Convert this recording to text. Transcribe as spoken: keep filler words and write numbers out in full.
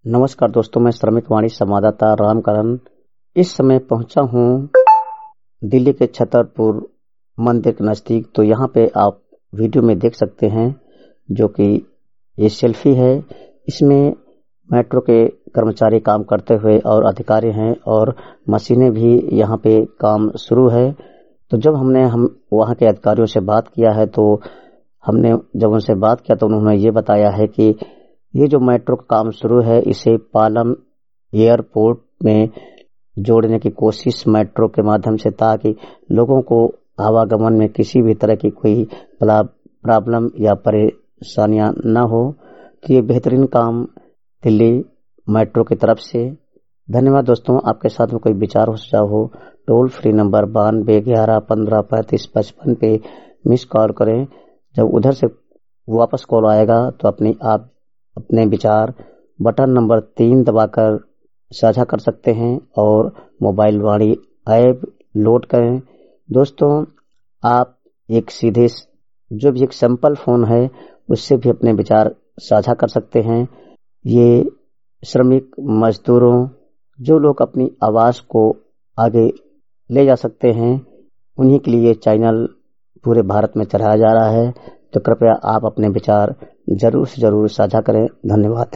नमस्कार दोस्तों, मैं श्रमिक वाणी संवाददाता रामकरण इस समय पहुंचा हूं दिल्ली के छतरपुर मंदिर के नज़दीक। तो यहाँ पे आप वीडियो में देख सकते हैं जो कि ये सेल्फी है। इसमें मेट्रो के कर्मचारी काम करते हुए और अधिकारी हैं और मशीनें भी यहाँ पे काम शुरू है। तो जब हमने हम वहाँ के अधिकारियों से बात किया है तो हमने जब उनसे बात किया तो उन्होंने ये बताया है कि ये जो मेट्रो का काम शुरू है इसे पालम एयरपोर्ट में जोड़ने की कोशिश मेट्रो के माध्यम से, ताकि लोगों को आवागमन में किसी भी तरह की कोई प्रॉब्लम या परेशानियां न हो। तो ये बेहतरीन काम दिल्ली मेट्रो की तरफ से। धन्यवाद दोस्तों। आपके साथ में कोई विचार हो सुझाव हो, टोल फ्री नंबर बानवे ग्यारह पंद्रह पैंतीस पचपन पे मिस कॉल करें। जब उधर से वापस कॉल आएगा तो अपनी आप अपने विचार बटन नंबर तीन दबाकर साझा कर सकते हैं और मोबाइल वाणी ऐप लोड करें। दोस्तों, आप एक सीधे जो भी एक सिंपल फोन है उससे भी अपने विचार साझा कर सकते हैं। ये श्रमिक मजदूरों, जो लोग अपनी आवाज़ को आगे ले जा सकते हैं, उन्हीं के लिए चैनल पूरे भारत में चलाया जा रहा है। तो कृपया आप अपने विचार जरूर से जरूर साझा करें। धन्यवाद।